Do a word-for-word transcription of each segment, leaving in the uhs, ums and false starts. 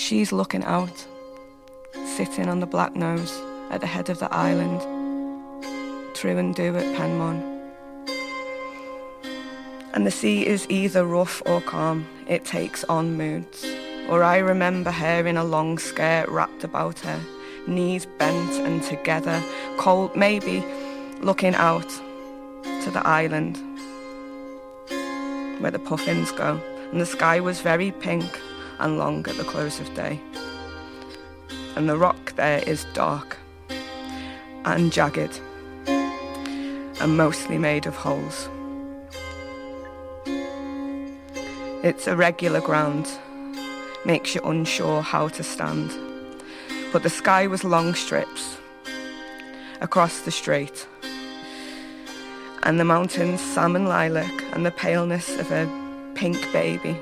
She's looking out, sitting on the black nose at the head of the island, True and Do at Penmon. And the sea is either rough or calm, it takes on moods. Or I remember her in a long skirt wrapped about her, knees bent and together, cold maybe, looking out to the island where the puffins go. And the sky was very pink and long at the close of day. And the rock there is dark and jagged and mostly made of holes. Its irregular ground makes you unsure how to stand. But the sky was long strips across the strait, and the mountains salmon lilac and the paleness of a pink baby.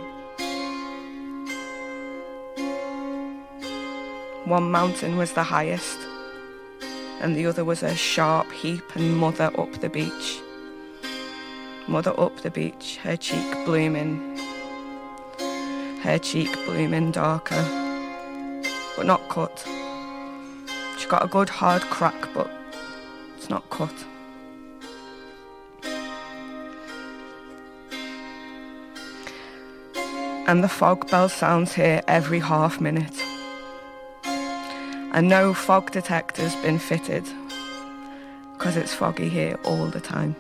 One mountain was the highest, and the other was a sharp heap, and mother up the beach. Mother up the beach, her cheek blooming, her cheek blooming darker, but not cut. She got a good hard crack, but it's not cut. And the fog bell sounds here every half minute. And no fog detector's been fitted, because it's foggy here all the time.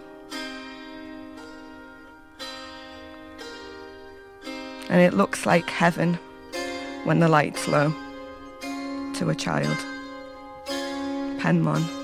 And it looks like heaven when the light's low to a child. Penmon.